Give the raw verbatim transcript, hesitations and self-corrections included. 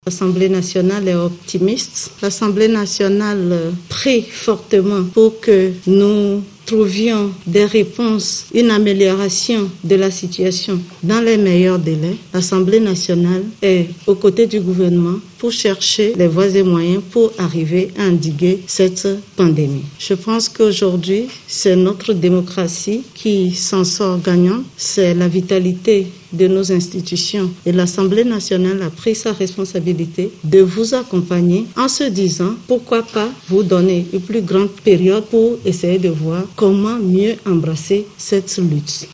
L'Assemblée nationale est optimiste. L'Assemblée nationale prie fortement pour que nous trouvions des réponses, une amélioration de la situation dans les meilleurs délais. L'Assemblée nationale est aux côtés du gouvernement pour chercher les voies et moyens pour arriver à endiguer cette pandémie. Je pense qu'aujourd'hui, c'est notre démocratie qui s'en sort gagnante. C'est la vitalité de nos institutions. Et l'Assemblée nationale a pris sa responsabilité de vous accompagner en se disant pourquoi pas vous donner une plus grande période pour essayer de voir comment mieux embrasser cette lutte.